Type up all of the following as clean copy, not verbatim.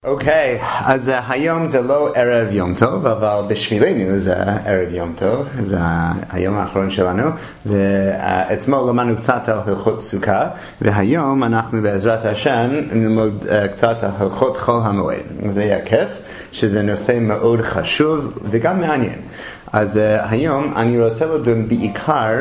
אוקיי, אז היום זה לא ערב יום טוב, אבל בשבילנו זה ערב יום טוב, זה היום האחרון שלנו, ואתמול למדנו קצת על הלכות סוכה, והיום אנחנו בעזרת השם נלמוד קצת על הלכות חול המועד. זה יהיה כיף, שזה נושא מאוד חשוב וגם מעניין. אז היום אני רוצה לדון בעיקר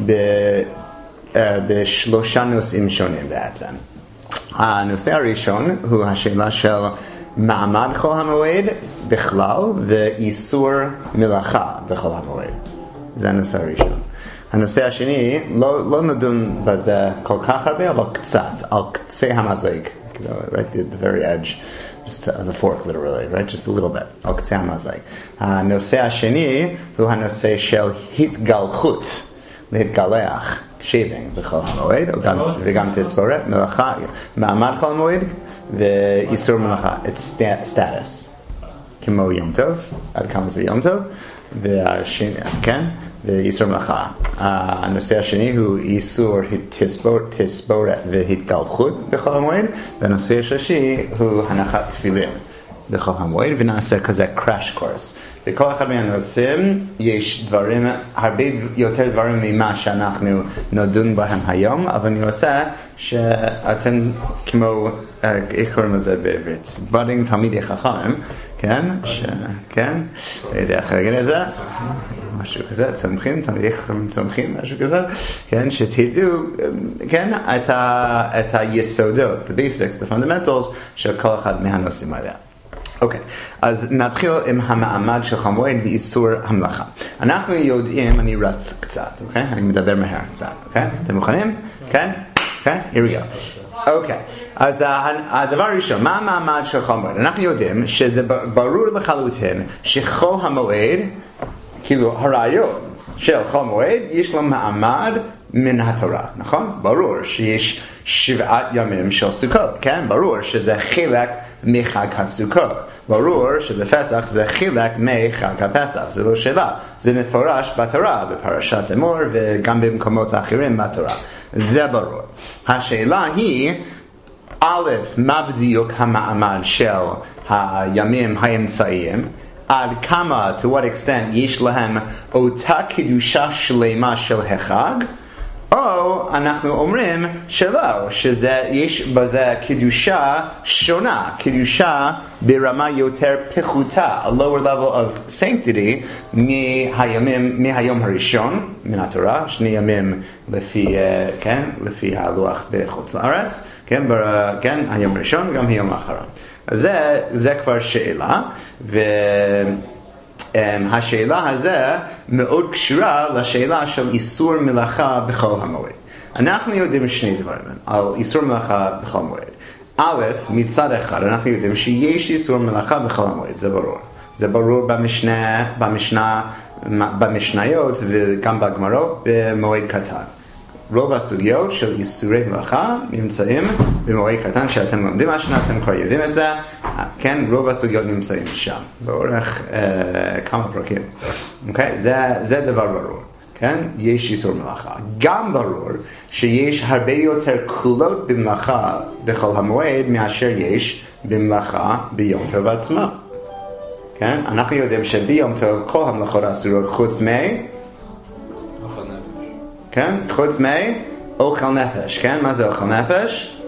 בשלושה נושאים שונים בעצם. הנושא הראשון הוא השאלה של מעמד חול המועד בכלל ואיסור מלאכה בחול המועד. זה הנושא הראשון. הנושא השני, לא נדון בזה כל כך הרבה, אבל קצת, על קצה המזלג. Right at the very edge, just on the fork literally, right? Just a little bit, על קצה המזלג. הנושא השני הוא הנושא של התגלחות, להתגלח. shaving בחול המועד, וגם תספורת, מלאכה, מעמד חול המועד, ואיסור מלאכה, it's status, כמו יום טוב, עד כמה זה יום טוב, והשני, כן, ואיסור מלאכה. הנושא השני הוא איסור תספורת והתגלחות בחול המועד, והנושא השלישי הוא הנחת תפילין בחול המועד, ונעשה כזה crash course. בכל אחד מהנושאים יש דברים, הרבה יותר דברים ממה שאנחנו נדון בהם היום, אבל אני רוצה שאתם כמו, איך קוראים לזה בעברית? budding תלמידי חכם, כן? כן? לא יודע איך להגיד את זה? משהו כזה, צומחים, תלמידי חכם צומחים, משהו כזה, כן? שתדעו, כן? את היסודות, the basics, the fundamentals של כל אחד מהנושאים האלה. אוקיי, אז נתחיל עם המעמד של חול המועד ואיסור המלאכה. אנחנו יודעים, אני רץ קצת, אוקיי? אני מדבר מהר קצת, אוקיי? אתם מוכנים? כן? כן? Here we go. אוקיי, אז הדבר הראשון, מה המעמד של חול המועד? אנחנו יודעים שזה ברור לחלוטין שחול המועד, כאילו הרעיון של חול המועד, יש לו מעמד מן התורה, נכון? ברור שיש 7 ימים של סוכות, כן? ברור שזה חלק מחג הסוכות. ברור שבפסח זה חלק מחג הפסח, זה לא שאלה. זה מפורש בתורה, בפרשת אמור וגם במקומות אחרים בתורה. זה ברור. השאלה היא, א', מה בדיוק המעמד של הימים האמצעיים? עד כמה, to what extent, יש להם אותה קדושה שלמה של החג? או אנחנו אומרים שלא, שיש בזה קדושה שונה, קדושה ברמה יותר פחותה, a lower level of sanctity מהיום הראשון מן התורה, 2 ימים לפי הלוח בחוץ לארץ, כן, היום הראשון וגם היום האחרון. אז זה כבר שאלה, השאלה הזה מאוד קשורה לשאלה של איסור מלאכה בחול המועד. אנחנו יודעים 2 דברים על איסור מלאכה בחול המועד. א', מצד אחד אנחנו יודעים שיש איסור מלאכה בחול המועד, זה ברור. זה ברור במשניות וגם בגמרות במועד קטן. רוב הסוגיות של איסורי מלאכה נמצאים במועד קטן שאתם לומדים השנה, אתם כבר יודעים את זה, כן, רוב הסוגיות נמצאים שם, באורך כמה פרקים. אוקיי? זה דבר ברור, כן? יש איסור מלאכה. גם ברור שיש הרבה יותר קולות במלאכה בחול המועד מאשר יש במלאכה ביום טוב עצמו. כן? אנחנו יודעים שביום טוב כל המלאכות אסורות חוץ כן? חוץ אוכל נפש, כן? מה זה אוכל נפש?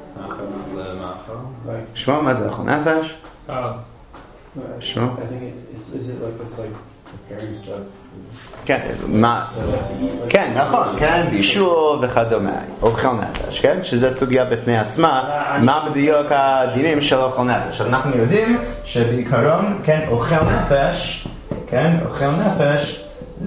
שמו, מה זה אוכל נפש? שמו? כן, מה? כן, נכון, כן, בישול וכדומה, אוכל נפש, כן? שזה סוגיה בפני עצמה, מה בדיוק הדינים של אוכל נפש? אנחנו יודעים שבעיקרון, כן, אוכל נפש, כן, אוכל נפש,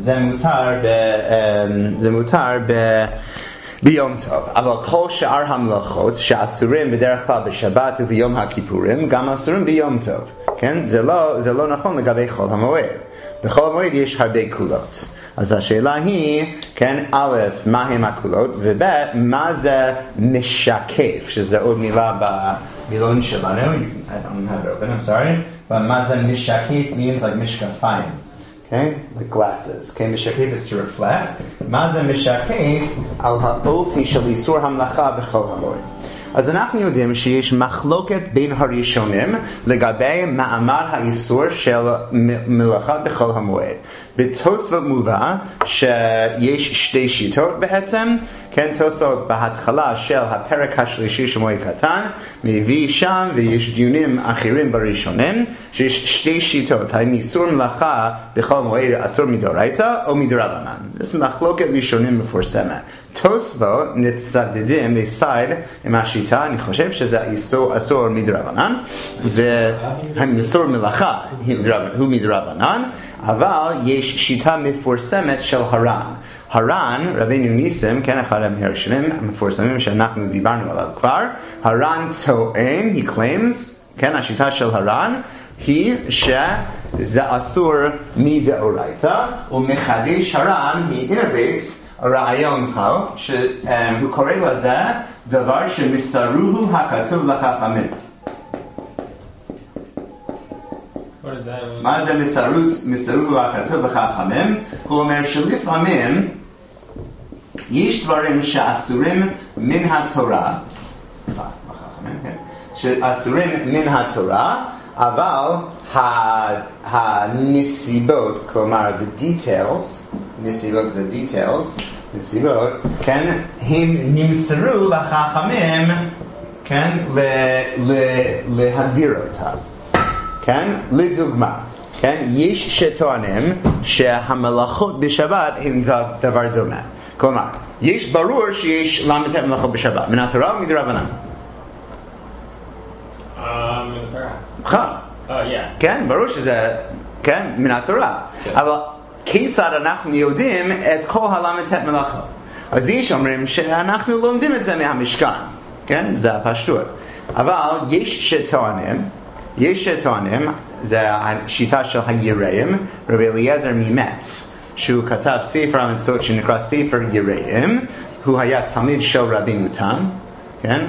זה מותר ביום טוב, אבל כל שאר המלאכות שאסורים בדרך כלל בשבת וביום הכיפורים גם אסורים ביום טוב, כן? זה לא נכון לגבי חול המועד. בחול המועד יש הרבה קולות. אז השאלה היא, כן, א', מה הם הקולות, וב', מה זה משקף, שזה עוד מילה במילון שלנו, I don't have it open, I'm sorry, but מה זה משקף means like משקפיים. Okay, like glasses. Okay, משקף is to reflect. מה זה משקף על האופי של איסור המלאכה בחול המועד? אז אנחנו יודעים שיש מחלוקת בין הראשונים לגבי מעמד האיסור של מלאכה בחול המועד. בתוספות מובא שיש שתי שיטות בעצם, כן, תוספות בהתחלה של הפרק השלישי של מועד קטן, מביא שם ויש דיונים אחרים בראשונים, שיש שתי שיטות, האם איסור מלאכה בחול מועד אסור מדאורייתא או מדרבנן. זו מחלוקת ראשונים מפורסמת. תוספות נצדדים לסייד עם השיטה, אני חושב שזה אסור מדרבנן, ואיסור מלאכה הוא מדרבנן, אבל יש שיטה מפורסמת של הר"ן. הר"ן, רבינו ניסים, כן, אחד מהראשונים המפורסמים שאנחנו דיברנו עליו כבר, הר"ן טוען, he claims, כן, השיטה של הר"ן היא שזה אסור מדאורייתא, ומחדש הר"ן, he innovates רעיון פה, שהוא קורא לזה דבר שמסרוהו הכתוב לחכמים. מה זה מסרוהו הכתוב לחכמים? הוא אומר שלפעמים יש דברים שאסורים מן התורה, שאסורים מן התורה, אבל הנסיבות, כלומר the details, נסיבות זה details, נסיבות, כן, הם נמסרו לחכמים, כן, להגדיר אותם. כן? לדוגמה, כן? יש שטוענים שהמלאכות בשבת הן דבר דומה. כלומר, יש ברור שיש למתת מלאכות בשבת, מן התורה או מדרבנן? מן התורה. כן, ברור שזה, כן, מן התורה. אבל כיצד אנחנו יודעים את כל הלמתת מלאכות? אז יש אומרים שאנחנו לומדים את זה מהמשכן, כן? זה הפשטות. אבל יש שטוענים, זה השיטה של היראים, רבי אליעזר ממץ, שהוא כתב ספר המצוות שנקרא ספר יראים, הוא היה תלמיד של רבינו תם, כן?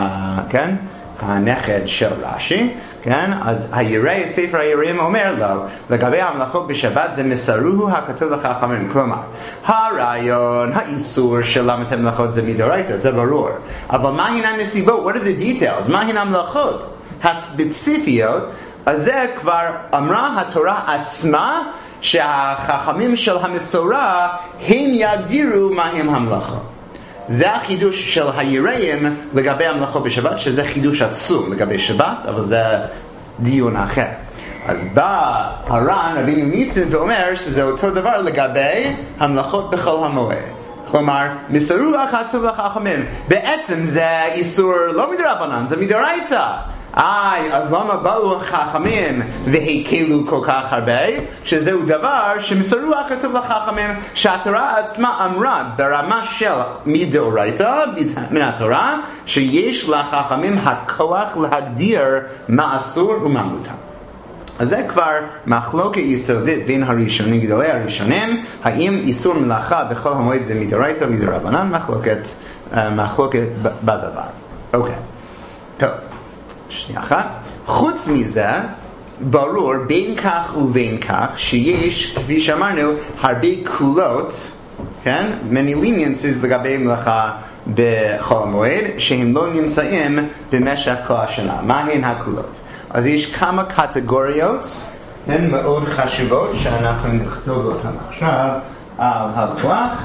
הנכד של רש"י, כן? אז ספר היראים אומר לו, לגבי המלאכות בשבת זה מסרוהו הכתוב לחכמים, כלומר, הרעיון, האיסור של למתת מלאכות זה מדאורייתא, זה ברור, אבל מה הן הנסיבות? What are the details? מה הן המלאכות הספציפיות? אז זה כבר אמרה התורה עצמה שהחכמים של המסורה הם יגדירו מהם המלאכות. זה החידוש של היראים לגבי המלאכות בשבת, שזה חידוש עצום לגבי שבת, אבל זה דיון אחר. אז בא הר"ן רבינו ניסים ואומר שזה אותו דבר לגבי המלאכות בחול המועד. כלומר, מסרו הכתוב לחכמים. בעצם זה איסור לא מדרבנן, זה מדאורייתא. אז למה באו החכמים והקלו כל כך הרבה? שזהו דבר שמסרו הכתוב לחכמים, שהתורה עצמה אמרה ברמה של מדאורייתא, מן התורה, שיש לחכמים הכוח להגדיר מה אסור ומה מותר. אז זה כבר מחלוקת יסודית בין הראשונים, גדולי הראשונים, האם איסור מלאכה בכל המועד זה מדאורייתא או מדרבנן, מחלוקת בדבר. אוקיי, טוב. שנייה אחת. חוץ מזה, ברור בין כך ובין כך שיש, כפי שאמרנו, הרבה קולות, כן? many leniencies לגבי מלאכה בחול המועד, שהם לא נמצאים במשך כל השנה. מה הן הקולות? אז יש כמה קטגוריות, הן מאוד חשובות, שאנחנו נכתוב אותן עכשיו על הלוח.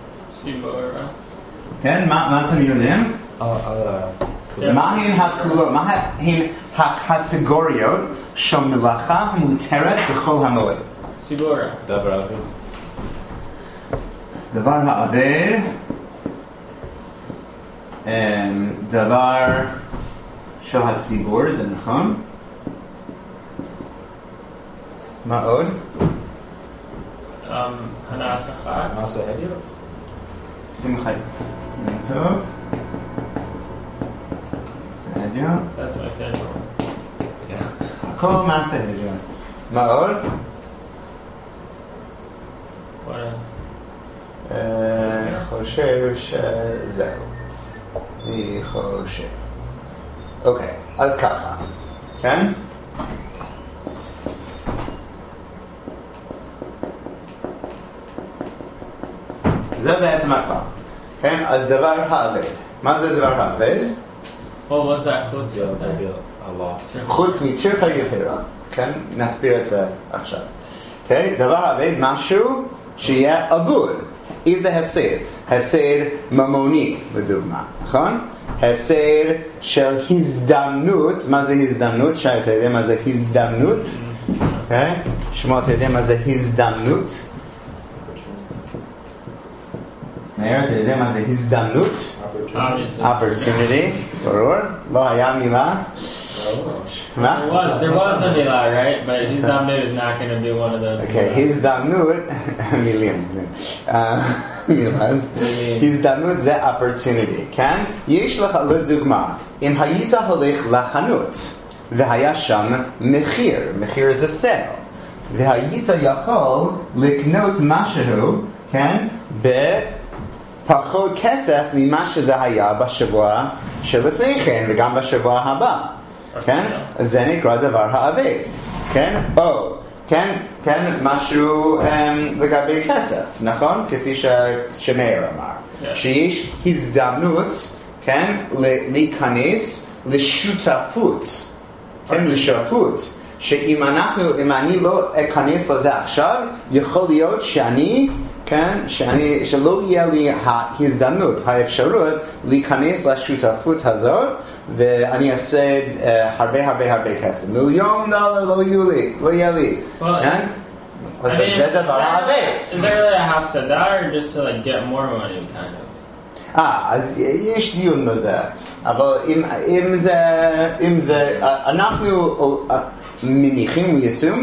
כן, מה אתם יודעים? מה הן הקולות, מה הן הקטגוריות של מלאכה מותרת בכל המועד? ציבורה. דבר האבד. דבר האבד, דבר של הציבור, זה נכון? מה עוד? הנאה שכר. מעשה הדיוט. שמחה. טוב. הדיוט. That's my favorite. הכל מעשה הדיוט. מה עוד? What else? אני חושב שזהו. אני חושב. אוקיי, אז ככה. כן? זה בעצם הכלל. כן? אז דבר האבד. מה זה דבר האבד? What was that chutz? That'd be a loss. חוץ מטרחה יתרה, כן? נסביר את זה עכשיו. אוקיי? דבר עבד משהו שיהיה אבוד. איזה הפסד? הפסד ממוני, לדוגמה, נכון? הפסד של הזדמנות. מה זה הזדמנות? שי, אתה יודע מה זה הזדמנות? אוקיי? שמוע, אתה יודע מה זה הזדמנות? מאיר, אתה יודע מה זה הזדמנות? Opportunities, ברור. לא היה מילה. מה? There was a milah, right? But hizdamnut is not going to be one of those. Okay, הזדמנות, מילים. מילאז. הזדמנות זה opportunity, כן? יש לך לדוגמה, אם היית הולך לחנות, והיה שם מחיר זה sale, והיית יכול לקנות משהו, כן? בפחות כסף ממה שזה היה בשבוע שלפני כן, וגם בשבוע הבא. כן? אז זה נקרא דבר האבד, כן? או, כן, משהו לגבי כסף, נכון? כפי שמאיר אמר. שיש הזדמנות, כן? להיכנס לשותפות, כן? לשותפות. שאם אני לא אכנס לזה עכשיו, יכול להיות שלא יהיה לי ההזדמנות, האפשרות להיכנס לשותפות הזאת, ואני אעשה הרבה כסף. $1,000,000 לא יהיה לי. כן? אז זה דבר הרבה. Is there really a hafsadah or just to like get more money kind of? אז יש דיון בזה. אבל אם זה, אנחנו מניחים ויסום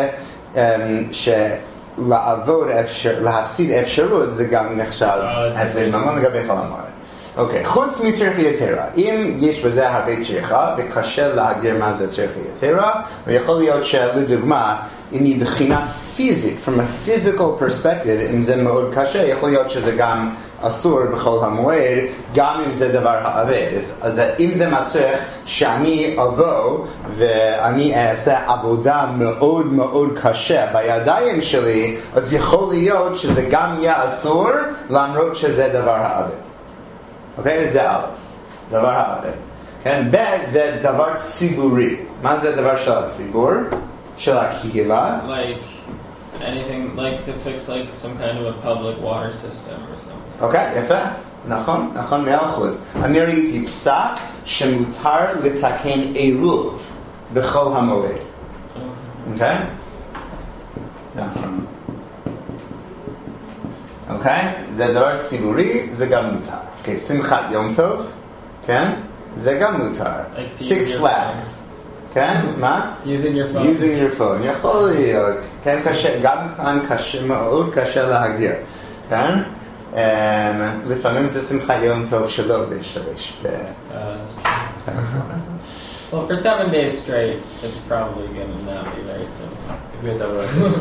שלעבוד, להפסיד אפשרות, זה גם נחשב, זה ממש לגבי כל המורה. אוקיי, חוץ מצריכה יתרה, אם יש בזה הרבה צריכה, וקשה להגדיר מה זה צריכה יתרה, ויכול להיות שלדוגמה, אם היא בחינה פיזית, from a physical perspective, אם זה מאוד קשה, יכול להיות שזה גם אסור בכל המועד, גם אם זה דבר העבד. אז אם זה מצריך שאני אבוא ואני אעשה עבודה מאוד מאוד קשה בידיים שלי, אז יכול להיות שזה גם יהיה אסור, למרות שזה דבר העבד. אוקיי? זה א', דבר העבד. כן? ב' זה דבר ציבורי. מה זה דבר של הציבור? של הקהילה? Like anything, like to fix like some kind of a public water system or something. אוקיי, יפה. נכון, 100%. אני ראיתי פסק שמותר לתקן עירוב בכל המועד. אוקיי? זה נכון. אוקיי? זה דבר ציבורי, זה גם מותר. אוקיי, שמחת יום טוב, כן? זה גם מותר. Six Flags. כן? מה? Using your phone. Using your phone. יכול להיות. כן, קשה, גם כאן קשה, מאוד קשה להגדיר. כן? לפעמים זה שמחת יום טוב שלא להשתמש. Well, for 7 days straight, it's probably going to not be very simple.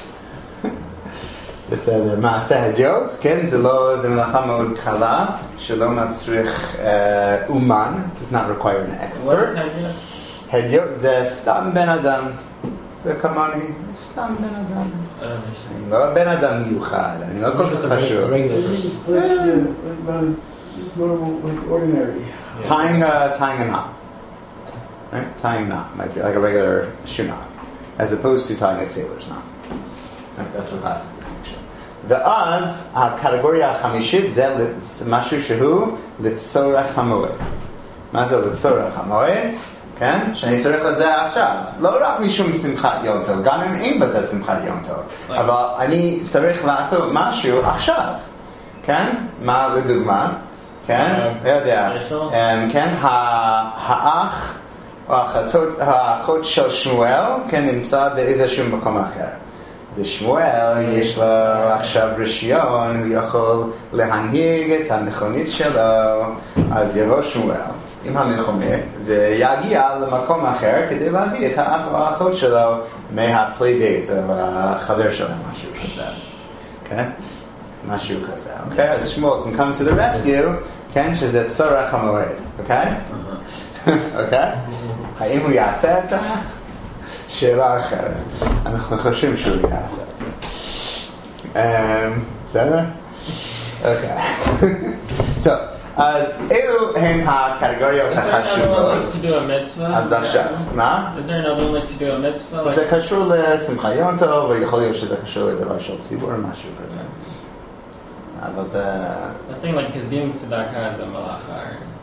בסדר, מעשה הדיוט, כן, זה מלאכה מאוד קלה, שלא מצריך אומן, does not require an expert. הדיוט זה סתם בן אדם, זה כמוני, סתם בן אדם. אני לא בן אדם מיוחד, אני לא כל כך חשוב. It's normal, like ordinary. Tying a knot. Right? Tying a knot might be like a regular shoe knot, as opposed to tying a sailor's knot. Right? That's the classic distinction. ואז הקטגוריה החמישית זה משהו שהוא לצורך המועד. מה זה לצורך המועד? כן? שאני צריך את זה עכשיו. לא רק משום שמחת יום טוב, גם אם אין בזה שמחת יום טוב. אבל אני צריך לעשות משהו עכשיו. כן? מה לדוגמה? כן? לא יודע. כן? האח או האחות של שמואל, כן, נמצא באיזשהו מקום אחר. ושמואל יש לו עכשיו רישיון, הוא יכול להנהיג את המכונית שלו, אז יבוא שמואל עם המכונית ויגיע למקום אחר כדי להביא את האח או האחות שלו מהפליידייט או החבר שלהם, משהו כזה. כן? משהו כזה, אוקיי? אז שמואל can come to the rescue, כן? שזה צורך המועד, אוקיי? אוקיי? האם הוא יעשה את זה? שאלה אחרת. אנחנו חושבים שהוא יעשה את זה. בסדר? אוקיי. טוב, אז אלו הם הקטגוריות Is there another one החשובות. like to do a mitzvah? אז עכשיו, מה? Is there another one like to do a mitzvah? זה קשור לשמחה יום טוב, ויכול להיות שזה קשור לדבר של ציבור או משהו כזה. אבל זה... I was thinking like because doing tzedakah is a malacha.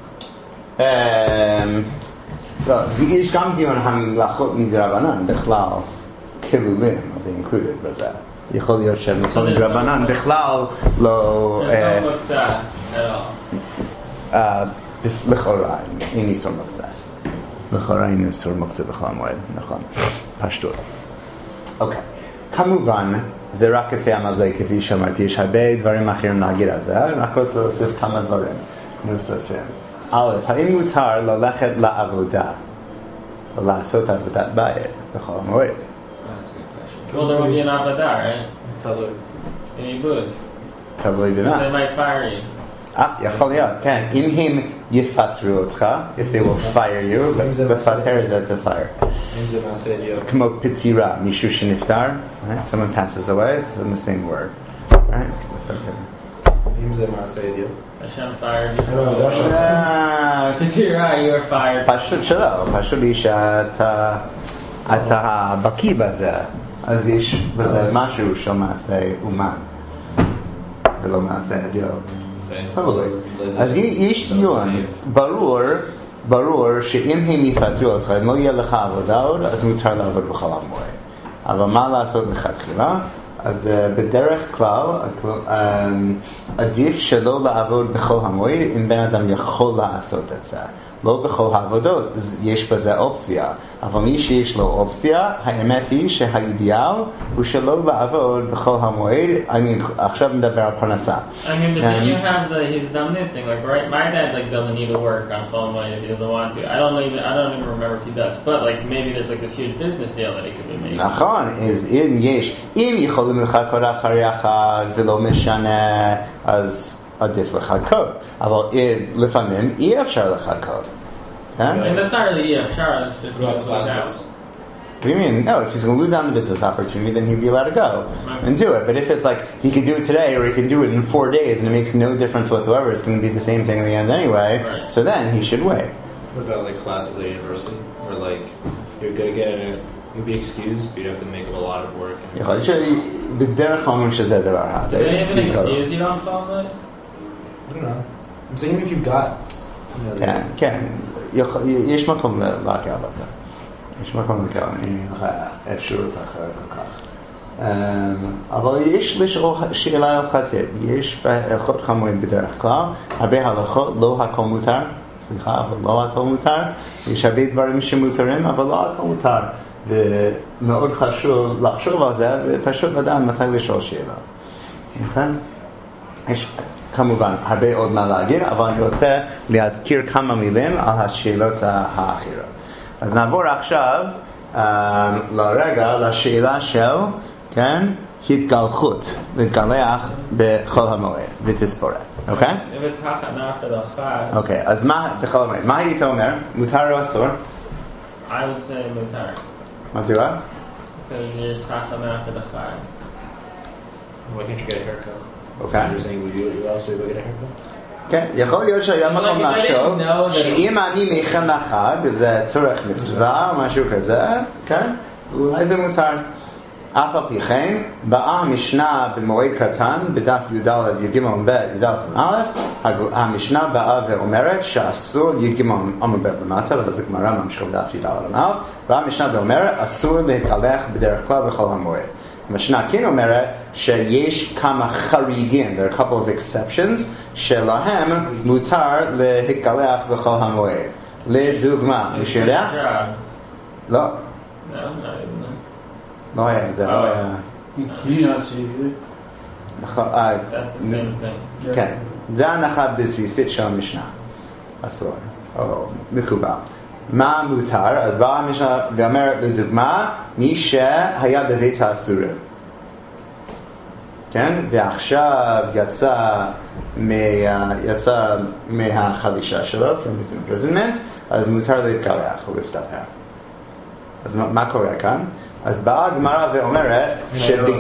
לא, יש גם דיון המלאכות מדרבנן בכלל כלולים, זה included בזה. יכול להיות שהמלאכות מדרבנן בכלל לא... There's no muktzah at all. לכאורה, אין איסור מוקצה. לכאורה אין איסור מוקצה בכל המועד, נכון. פשטות. אוקיי. כמובן, זה רק קצה המזל, כפי שאמרתי, יש הרבה דברים אחרים להגיד על זה, רק רוצה להוסיף כמה דברים נוספים. א', האם מותר ללכת לעבודה ולעשות עבודת בית בכל המועד? Well, there would be an avodah, right? In Ibud. תלוי They במה. might fire you. יכול להיות, כן. אם הם יפטרו אותך, if they will fire you, לפטר זה to fire. אם זה מעשה דיו. כמו פטירה, מישהו שנפטר, right? Someone passes away, it's in the same word. Right? לפטר. אם זה מעשה דיו. Hashem fired you. Ketira, you were fired. פשוט שלא, פשוט לי שאתה בקיא בזה, אז יש בזה משהו של מעשה אומן, ולא מעשה דיו. תלוי. אז יש דיון, ברור שאם הם יפטרו אותך, אם לא יהיה לך עבודה עוד, אז מותר לעבוד בכל המועד. אבל מה לעשות לכתחילה? אז בדרך כלל עדיף שלא לעבוד בכל המועד אם בן אדם יכול לעשות את זה. לא בכל העבודות, יש בזה אופציה. אבל מי שיש לו אופציה, האמת היא שהאידיאל הוא שלא לעבוד בכל המועד. עכשיו מדבר על פרנסה. I mean, but then you have the his damnit thing. Like, right, my dad like doesn't need to work on Solomon if he doesn't want to. I don't even remember if he does. But like maybe there's like this huge business deal that he could be making. נכון, אז אם יכולים לחכות אחרי החג ולא משנה, אז עדיף לחכות. אבל לפעמים אי אפשר לחכות. I mean, that's not really EFSHAR, that's just Drop you go down. classes. What do you mean? No, if he's going to lose out on the business opportunity, then he'd be allowed to go and do it. But if it's like he can do it today or he can do it in 4 days and it makes no difference whatsoever, it's going to be the same thing in the end anyway, Right. so then he should wait. What about like classes at university where like you're gonna get it, you'd be excused, but you'd have to make up a lot of work. יכול להיות שבדרך כלל אומרים שזה דבר רע. Do they even excuse you on Solomon? I don't know. I'm saying if you've got, you know, כן, כן. יש מקום להקל בזה. יש מקום להקל, אני אפשרות אחרת כל כך. אבל יש לשאול שאלה הלכתית. יש בהלכות חמורים בדרך כלל, הרבה הלכות, לא הכל מותר. סליחה, אבל לא הכל מותר. יש הרבה דברים שמותרים, אבל לא הכל מותר. ומאוד חשוב לחשוב על זה, ופשוט לדעת מתי לשאול שאלה. אוקיי? יש כמובן הרבה עוד מה להגיד, אבל אני רוצה להזכיר כמה מילים על השאלות האחרות. אז נעבור עכשיו לרגע לשאלה של, כן, התגלחות, להתגלח בכל המועד ותספורת, אוקיי? If it's hachana for the chag, אוקיי, אז מה בכל המועד? מה היית אומר? מותר או אסור? I would say mutar. מדוע? Because you're hachana for the chag. why can't you get a haircut? אוקיי. You're saying would you also able to get a haircut? כן, יכול להיות שהיה מקום Like, if I לחשוב didn't know that- שאם אני מכן לחג, זה צורך מצווה או משהו כזה, כן? אולי זה מותר. אף על פי כן, באה המשנה במועד קטן, בדף י"ד י"ג ב' י"ד א', המשנה באה ואומרת שאסור י"ג עמוד ב' למטה, ואז הגמרא ממשיכה בדף י"ד א', באה המשנה ואומרת אסור להתגלח בדרך כלל בכל המועד. המשנה כן אומרת שיש כמה חריגים, there are a couple of exceptions, שלהם מותר להתגלח בכל המועד. לדוגמה, מישהו יודע? Job. לא. No, not even. לא היה, זה לא היה. Can you not see either? נכון, That's the same thing. כן. זה ההנחה בסיסית של המשנה. אסור, או מקובל. מה מותר? אז באה המשנה ואומרת לדוגמה, מי שהיה בבית האסורים. כן? ועכשיו יצא מהחבישה שלו, from his imprisonment, אז מותר להתגלח ולהסתפר. אז מה קורה כאן? אז באה הגמרא ואומרת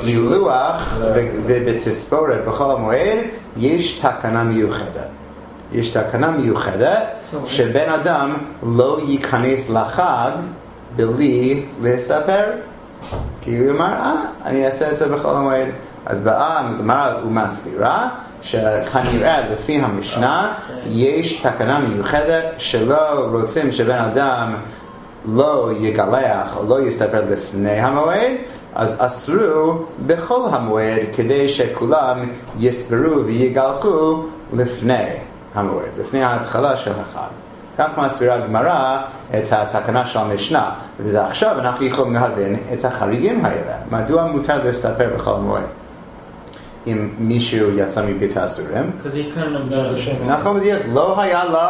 שבגילוח ובתספורת בכל המועד יש תקנה מיוחדת. יש תקנה מיוחדת שבן אדם לא ייכנס לחג בלי להסתפר. כי הוא אמר, אני אעשה את זה בכל המועד. אז באה הגמרא ומסבירה שכנראה לפי המשנה יש תקנה מיוחדת שלא רוצים שבן אדם לא יגלח או לא יסתפר לפני המועד, אז אסרו בכל המועד כדי שכולם יספרו ויגלחו לפני המועד, לפני ההתחלה של החג. כך מסבירה הגמרא את התקנה של המשנה, וזה עכשיו אנחנו יכולים להבין את החריגים האלה. מדוע מותר להסתפר בכל המועד? אם מישהו יצא מבית האסורים, נכון בדיוק, לא היה לו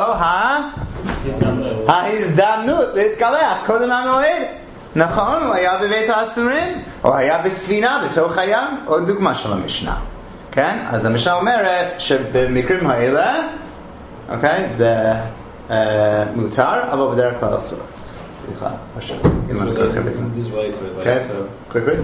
ההזדמנות להתגלח קודם המועד. נכון, הוא היה בבית האסורים, או היה בספינה בתוך הים, עוד דוגמה של המשנה. כן? אז המשנה אומרת שבמקרים האלה, אוקיי, זה מותר, אבל בדרך כלל אסור. סליחה, פשוט. quickly.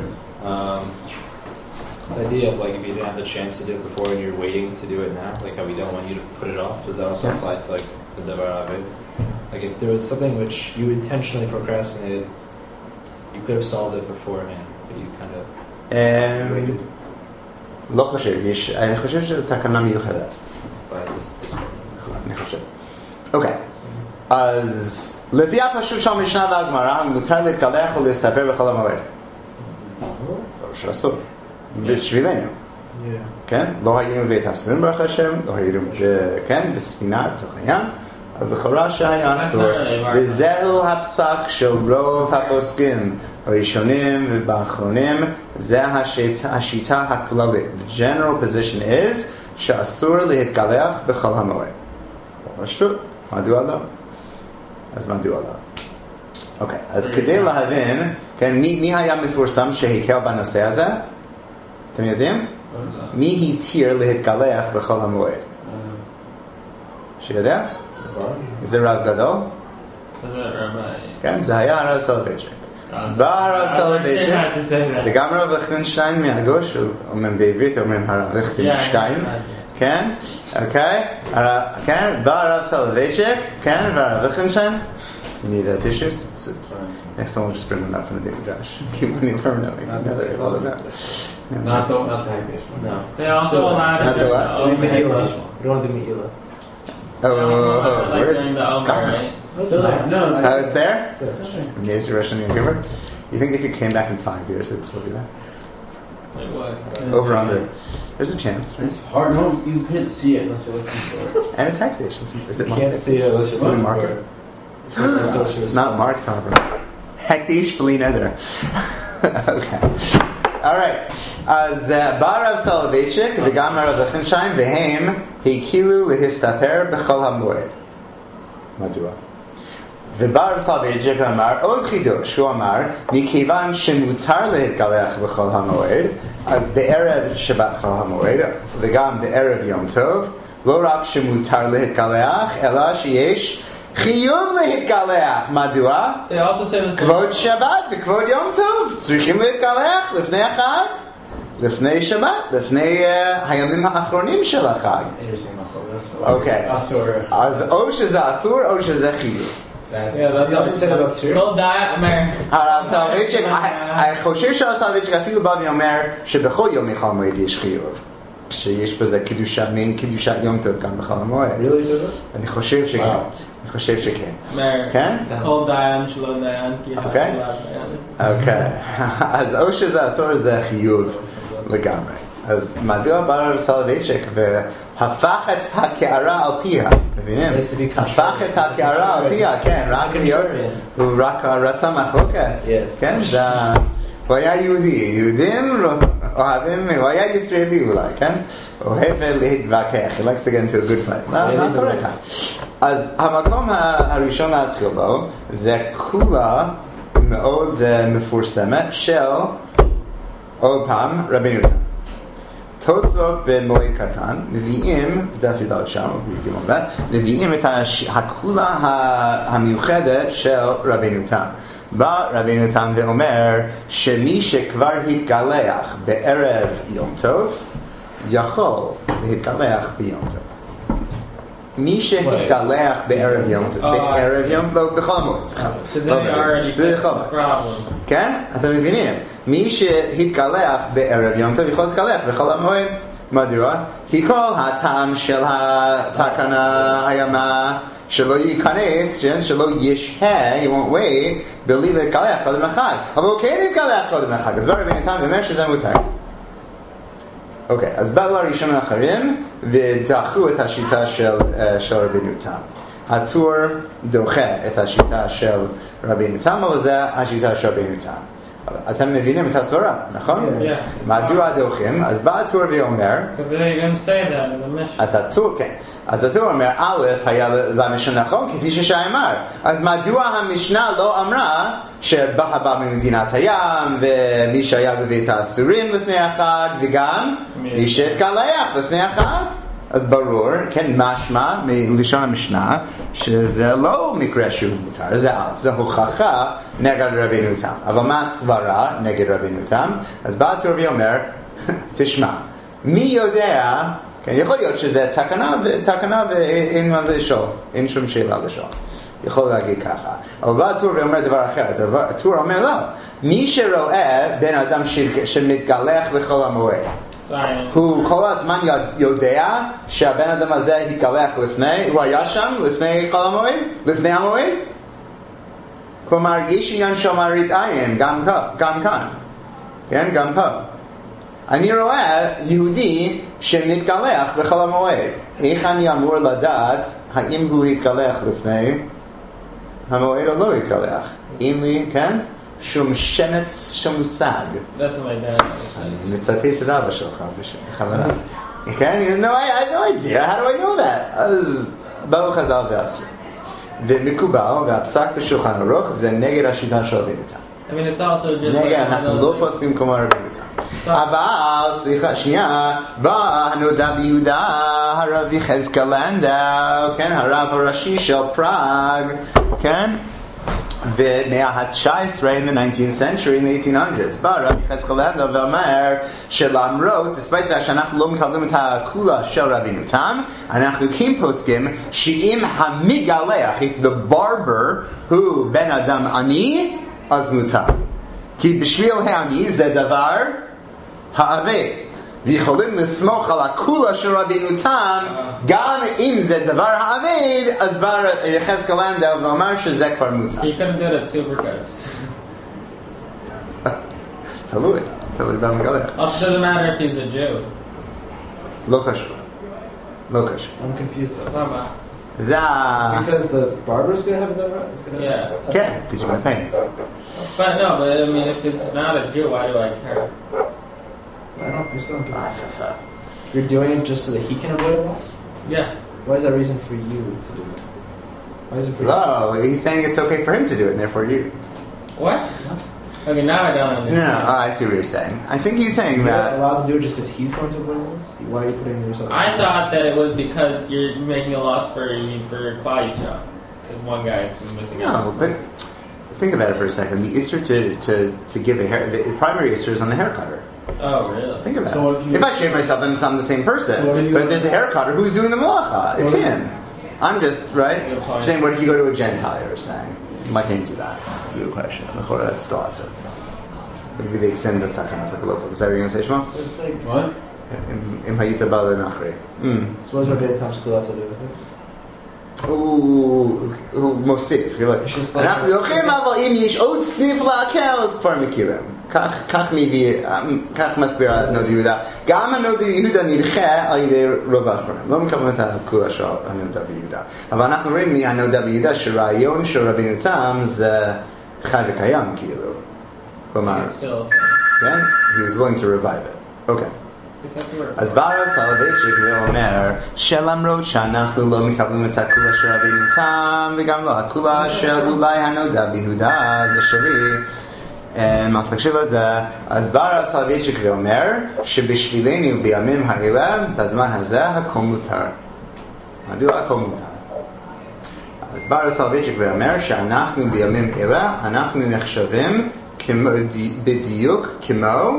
The idea of like if you didn't have the chance to do it before and you're waiting to do it now, like how we don't want you to put it off, does that also apply to like the davar avid? Like if there was something which you intentionally procrastinated, you could have solved it beforehand, but you kind of waited. לא חושב, אני חושב שזה תקנה מיוחדת. אני חושב. אוקיי, אז לפי הפשוט של המשנה והגמרא, מותר להתגלח או להסתפר בכל המועד. שאסור. בשבילנו. כן? לא היינו בבית האסורים ברוך השם, לא היינו בספינה בתוך הים, אז לכאורה שהיה אסור. וזהו הפסק של רוב הפוסקים הראשונים ובאחרונים, זה השיטה הכללית. The general position is שאסור להתגלח בכל המועד. פשוט, מדוע לא? אז מדוע לא? אוקיי, אז כדי להבין, כן, מי היה מפורסם שהקל בנושא הזה? אתם יודעים? מי התיר להתגלח בכל המועד? שיודע? זה רב גדול? כן, זה היה הרב סולובייצ'יק. בא הרב סולובייצ'יק, וגם הרב ליכטנשטיין מהגוש, אומרים בעברית, אומרים הרב ליכטנשטיין, כן? אוקיי? כן, בא הרב סולובייצ'יק, כן, והרב ליכטנשטיין. You need tissues? So next time we'll just bring them out from the baby Josh. Keep winning permanently. Not the hagdish one. No. They also allowed not the what? We don't want the Mehila. Oh, where is it? It's gone. No, It's there? Engaged to Russian New Giver? You think if you came back in 5 years, it'd still be there? Like what? Over under. There's a chance, right? It's hard. No, you can't see it unless you're looking for it. And it's hagdish. Is it You can't see it unless you're looking for it. It's not marked properly. Hektish bli neder. Okay. All right. אז בא הרב סולובייצ'יק וגם הרב ליכטנשטיין והם הקילו להסתפר בכל המועד. מדוע? ובא הרב סולובייצ'יק ואמר עוד חידוש. הוא אמר, מכיוון שמותר להתגלח בכל המועד, אז בערב שבת חול המועד וגם בערב יום טוב, לא רק שמותר להתגלח, אלא שיש חיוב להתגלח. מדוע? כבוד שבת וכבוד יום טוב צריכים להתגלח לפני החג, לפני שבת, לפני הימים האחרונים של החג. אוקיי, אז או שזה אסור או שזה חיוב. הרב סולובייצ'יק, אני חושב שהרב סולובייצ'יק אפילו בא ואומר שבכל יום מחול המועד יש חיוב, שיש בזה קידושת יום טוב גם בחול המועד. אני חושב שכן. אני חושב שכן. כן? כל דיין שלא דיין, כי אוקיי. אז או שזה אסור זה חיוב לגמרי. אז מדוע בא הרב סולובייצ'יק והפך את הקערה על פיה? מבינים? הפך את הקערה על פיה, כן, רק להיות, הוא רק רצה מחלוקת. כן? הוא היה יהודי, יהודים אוהבים, הוא היה ישראלי אולי, כן? אוהב להתווכח, he likes to get into a good fight. מה קורה כאן? אז המקום הראשון להתחיל בו זה כולה מאוד מפורסמת של עוד פעם רבינו תם. תוספות במועד קטן מביאים, בדף ידע שם, מביאים את הכולה המיוחדת של רבינו תם. בא רבינו תם ואומר שמי שכבר התגלח בערב יום טוב יכול להתגלח ביום טוב. מי שהתגלח בערב יום, לא, בכל המועד, סליחה. So then we already fixed the problem. כן? אתם מבינים? מי שהתגלח בערב יום טוב יכול להתגלח בכל המועד. מדוע? כי כל הטעם של התקנה היה מה? שלא ייכנס, שלא ישהה, you won't wait, בלי להתגלח קודם החג. אבל הוא כן התגלח קודם החג, אז ברבי נתן ואומר שזה מותר. אוקיי, אז באו הראשונים האחרים ודחו את השיטה של רבינו תם. הטור דוחה את השיטה של רבינו תם, אבל זה השיטה של רבינו תם. אתם מבינים את הסברה, נכון? מדוע דוחים? אז בא הטור ואומר... Because they didn't say that in the mission. אז הטור, כן. אז הטור אומר, א', היה במשנה נכון, כפי ששי אמר. אז מדוע המשנה לא אמרה שבא ממדינת הים, ומי שהיה בבית האסורים לפני החג, וגם מי שהתגלח לפני החג? אז ברור, כן, משמע מלשון המשנה, שזה לא מקרה שהוא מותר, זה א', זה הוכחה נגד רבינו תם. אבל מה הסברה נגד רבינו תם? אז בא הטור ואומר, תשמע, מי יודע... כן, יכול להיות שזה תקנה ואין מה לשאול, אין שום שאלה לשאול. יכול להגיד ככה. אבל בא הטור ואומר דבר אחר, הטור אומר לא. מי שרואה בן אדם שמתגלח בכל המועד, הוא כל הזמן יודע שהבן אדם הזה התגלח לפני, הוא היה שם לפני כל המועד? לפני המועד? כלומר, יש עניין של מראית עין, גם כאן. כן, גם פה. אני רואה יהודי שמתגלח בכל המועד. איך אני אמור לדעת האם הוא התגלח לפני המועד או לא התגלח? אין לי, כן? שום שמץ, שום מושג. That's my dad. אני מצטט את אבא שלך בכוונה. כן? No, I have no idea. How do I know that? אז באו חז"ל ועשו. ומקובל, והפסק בשולחן ערוך, זה נגד השיטה של רבינו תם. I mean, it's also just... נגד, אנחנו לא פוסקים כמו רבינו תם. אבל, סליחה, שנייה, בא הנודע ביהודה, הרב יחזקאל לנדאו, כן, הרב הראשי של פראג, כן, במאה ה-19, in the 19th century, in the 1800s, בא הרב יחזקאל לנדאו ואומר שלמרות, despite that שאנחנו לא מקבלים את הכולה של רבינו תם, אנחנו כן פוסקים שאם המגלח, if the barber הוא בן אדם עני, אז מותר. כי בשביל העני זה דבר העבד. ויכולים לסמוך על הכולה של רבינו תם, גם אם זה דבר העבד, אז בא יחזקאל לנדאו ואומר שזה כבר מותר. You couldn't do it at Supercuts. תלוי במגלח. Also, doesn't matter if he's a Jew. לא קשור. I'm confused though. למה? זה Because the barber's gonna have the right. It's gonna Yeah. כן, because you're going to pay. But no, but I mean, if it's not a Jew, why do I care? You're still confused. You're doing it just so that he can avoid a loss? Yeah. Why is that reason for you to do it? Why is it for you? No, he's saying it's okay for him to do it, and therefore you. What? Okay, now I don't understand. No, I see what you're saying. I think he's saying You're that. allowed to do it just because he's going to avoid a loss? Why are you putting yourself? I thought that it was because you're making a loss for Claudius job. Because one guy is missing out. No, but think about it for a second. The Isser to give a hair, the primary Isser is on the hair cutter. Oh, really? Think about So it. If I shave myself, then I'm the same person. So what if you But go- there's a hair cutter who's doing the malacha. It's him. I'm just, right? Good point. Saying, what if you go to a Gentile, you're saying? Why can't you do that? That's a good question. That's still awesome. Maybe they extend the takanas like a local. Is that what you're going to say, Shmuel? So it's like, What? Im hayita bala nachri. so what does our daytime school have to do with it? הוא מוסיף, אנחנו לוקחים אבל אם יש עוד סניף להקל אז כבר מכירים. כך מסביר הנודע יהודה. גם הנודע יהודה נדחה על ידי רוב האחרונים. לא מקבלים את הכולה של הנודע ביהודה. אבל אנחנו רואים מהנודע ביהודה שרעיון של רבינו תם זה חי וקיים כאילו. כלומר, It's still... כן? He was willing to revive it. אוקיי. אז ברס סולובייצ'יק ואומר שלמרות שאנחנו לא מקבלים את הכולה של רבינו תם וגם לא הכולה של אולי הנודע ביהודה זה שלי תקשיב לזה אז ברס סולובייצ'יק ואומר שבשבילנו בימים האלה בזמן הזה הכל מותר. מדוע הכל מותר? אז ברס סולובייצ'יק ואומר שאנחנו בימים אלה אנחנו נחשבים בדיוק כמו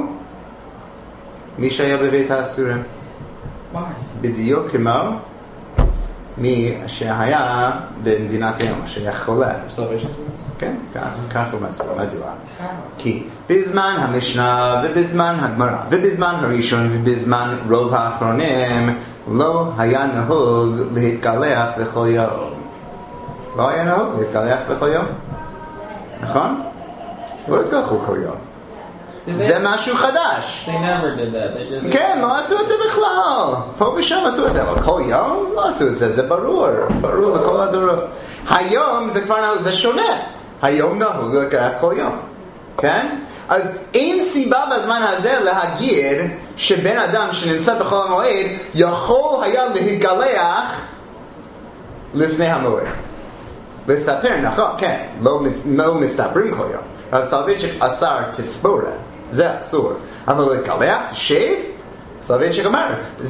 מי שהיה בבית האסורים. בדיוק כמו מי שהיה במדינתנו, שהיה חולה. Salvation service? כן, כך הוא מסביר, מדוע? כי בזמן המשנה ובזמן הגמרא ובזמן הראשון ובזמן רוב האחרונים לא היה נהוג להתגלח בכל יום. לא היה נהוג להתגלח בכל יום. נכון? לא התגלחו כל יום. זה משהו חדש. They never did that. They did כן, לא עשו את זה בכלל. פה ושם עשו את זה, אבל כל יום לא עשו את זה, זה ברור לכל הדורות. היום זה כבר נהוג, זה שונה. היום נהוג לקח כל יום. כן? אז אין סיבה בזמן הזה להגיד שבן אדם שנמצא בכל המועד יכול היה להתגלח לפני המועד. להסתפר, נכון, כן, לא מסתפרים כל יום. רב סולובייצ'יק אסר תספורת, זה אסור. אבל להתגלח, תשב, סולובייצ'יק אמר,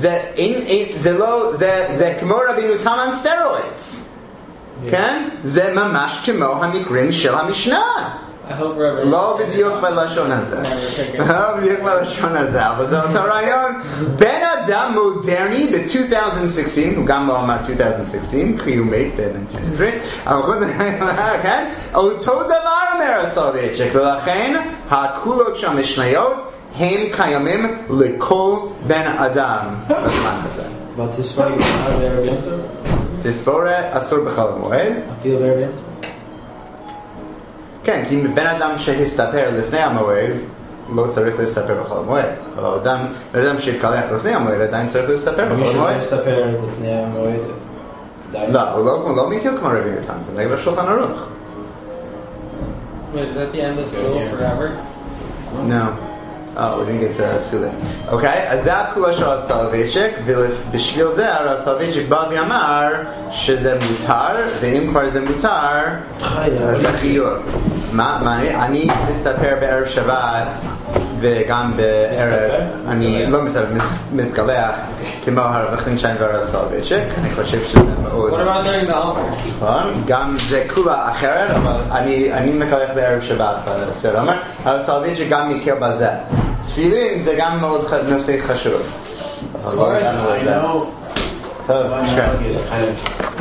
זה כמו רבינו תם על סטרואידס. כן? זה ממש כמו המקרים של המשנה. לא בדיוק בלשון הזה. לא בדיוק בלשון הזה, אבל זה אותו רעיון. בן אדם מודרני ב-2016, הוא גם לא אמר 2016, כי הוא מת ב-1993, אבל חוץ כן? אותו דבר אומר הסולובייצ'יק, ולכן הקולות של המשניות הם קיימים לכל בן אדם בזמן הזה. But תספורת בערב אסור? תספורת אסור בכל המועד. אפילו בערב אסור? כן, כי בן אדם שהסתפר לפני המועד לא צריך להסתפר בכל המועד. אבל בן אדם שהתקלח לפני המועד עדיין צריך להסתפר בכל המועד. מי שמסתפר לפני המועד לא, הוא לא מכיר כמו רבי נתן, זה נגד השולחן ערוך. Wait, is that the end of school forever? No. we didn't get to that tefillah. Okay, אז זה הכולה של הרב סולובייצ'יק, ובשביל זה הרב סולובייצ'יק בא ואמר שזה מותר, ואם כבר זה מותר, אז זה חיוב. אני מסתפר בערב שבת, וגם בערב, אני לא מסתפר, מתגלח, כמו הרב ליכטנשטיין והרב סולובייצ'יק, אני חושב שזה מאוד... What about during the altar? גם זה כולה אחרת, אבל אני מקלח בערב שבת בסדר, הרב סולובייצ'יק גם מקל בזה. תפילין זה גם מאוד נושא חשוב. As far as I know, טוב, one is kind of